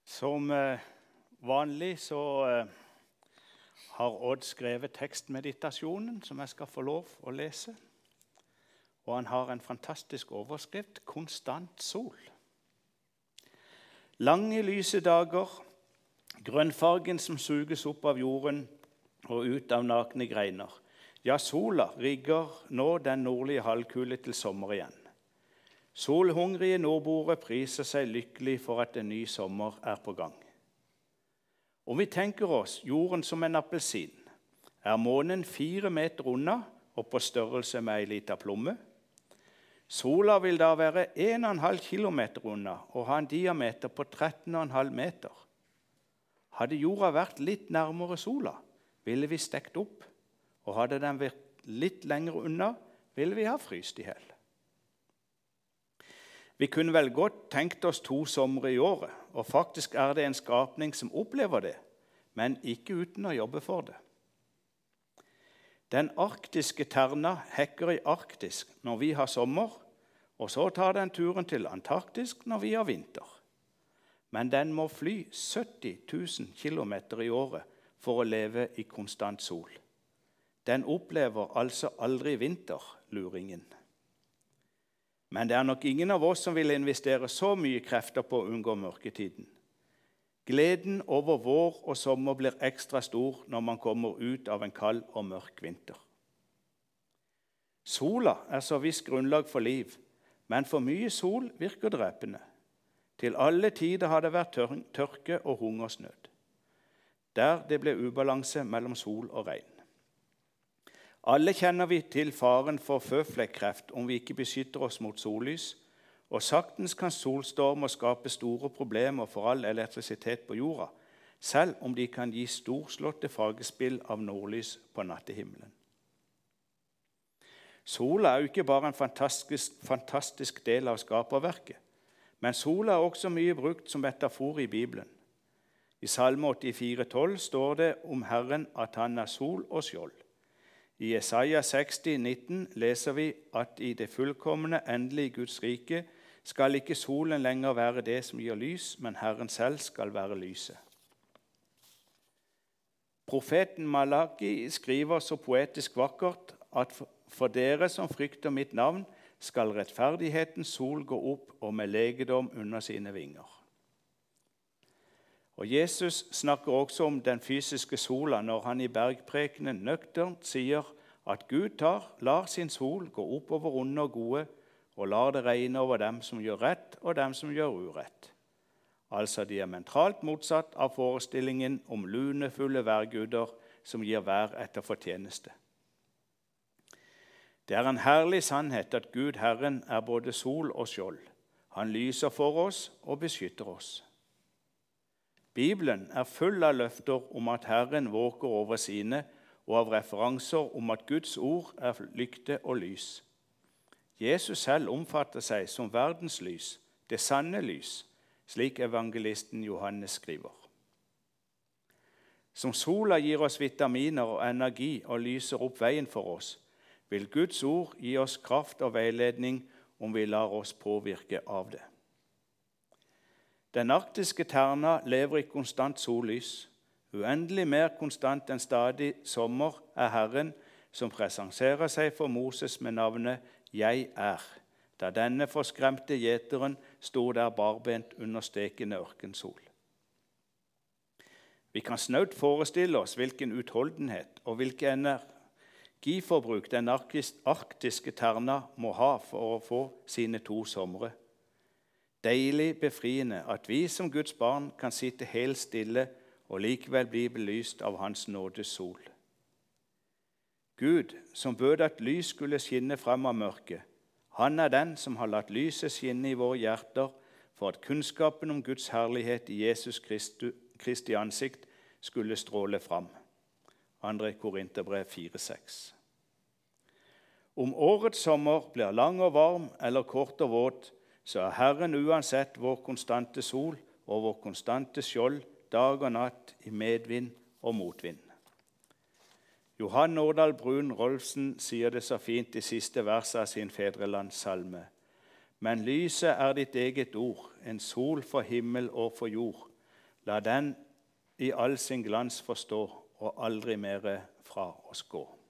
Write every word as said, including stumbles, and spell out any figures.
Som eh, vanlig så eh, har Odd skrevet tekstmeditasjonen som jeg skal få lov å lese. Og han har en fantastisk overskrift, konstant sol. Lange lyse dager, grønnfargen som suges opp av jorden og ut av nakne greiner. Ja, sola rigger nå den nordlige halvkule til sommer igjen. Solhungrige nordboere priser seg lykkelig for at en ny sommer er på gang. Om vi tenker oss jorden som en appelsin, er månen fire meter unna og på størrelse med en liten plomme. Sola vil da være en komma fem kilometer unna og ha en diameter på tretten komma fem meter. Hadde jorda vært litt nærmere sola, ville vi stekt opp, og hadde den vært litt lenger unna, ville vi ha fryst i hel. Vi kunne vel godt tenkt oss to somre i året, og faktisk er det en skapning som opplever det, men ikke uten å jobbe for det. Den arktiske terna hekker i Arktis når vi har sommer, og så tar den turen til Antarktis når vi har vinter. Men den må fly sytti tusen kilometer i året for å leve i konstant sol. Den opplever altså aldri vinter, luringen. Men det er nok ingen av oss som vil investere så mye krefter på å unngå mørketiden. Gleden over vår og sommer blir ekstra stor når man kommer ut av en kald og mørk vinter. Sola er så visst grunnlag for liv, men for mye sol virker drepende. Til alle tider har det vært tør- tørke og hungersnød, der det ble ubalanse mellom sol og regn. Alle kjenner vi til faren for føflekkreft om vi ikke beskytter oss mot sollys, og saktens kan solstormer skape store problemer for all elektrisitet på jorda, selv om de kan gi storslåtte fargespill av nordlys på nattehimmelen. Sola er jo ikke bare en fantastisk, fantastisk del av skaperverket, men sola er også mye brukt som metafor i Bibelen. I Salme åttifire tolv står det om Herren at han er sol og skjold. I Jesaja seksti nitten leser vi at i det fullkomne, endelige Guds rike skal ikke solen lenger være det som gir lys, men Herren selv skal være lyset. Profeten Malaki skriver så poetisk vakkert at for dere som frykter mitt navn, skal rettferdighetens sol gå opp og med legedom under sine vinger. Og Jesus snakker også om den fysiske sola når han i bergprekenen nøkternt sier at Gud tar, lar sin sol gå opp over onde og gode, og lar det regne over dem som gjør rett og dem som gjør urett. Altså diametralt motsatt av forestillingen om lunefulle værguder som gir vær etter fortjeneste. Det er en herlig sannhet at Gud Herren er både sol og skjold. Han lyser for oss og beskytter oss. Bibelen er full av løfter om at Herren våker over sine, og av referanser om at Guds ord er lykte og lys. Jesus selv omfatter seg som verdens lys, det sanne lys, slik evangelisten Johannes skriver. Som sola gir oss vitaminer og energi og lyser opp veien for oss, vil Guds ord gi oss kraft og veiledning om vi lar oss påvirke av det. Den arktiske terna lever i konstant sollys. Uendelig mer konstant enn stadig sommer er Herren, som presenterer seg for Moses med navnet «Jeg er», da denne forskremte gjeteren stod der barbent under stekende ørkensol. Vi kan snaut forestille oss hvilken utholdenhet og hvilken energiforbruk den arktiske terna må ha for å få sine to somre. Deilig befriende at vi som Guds barn kan sitte helt stille og likevel bli belyst av hans nådes sol. Gud, som bød at lys skulle skinne frem av mørket, han er den som har latt lyset skinne i våre hjerter for at kunnskapen om Guds herlighet i Jesus Kristi, Kristi ansikt skulle stråle frem. andre Korinterbrev fire seks. Om årets sommer blir lang og varm eller kort og våt, så er Herren uansett vår konstante sol og vår konstante skjold dag og natt i medvind og motvind. Johan Nordahl Brun Rolfsen sier det så fint i siste verset av sin fedrelandssalme. Men lyset er ditt eget ord, en sol for himmel og for jord. La den i all sin glans forstå, og aldri mere fra oss gå.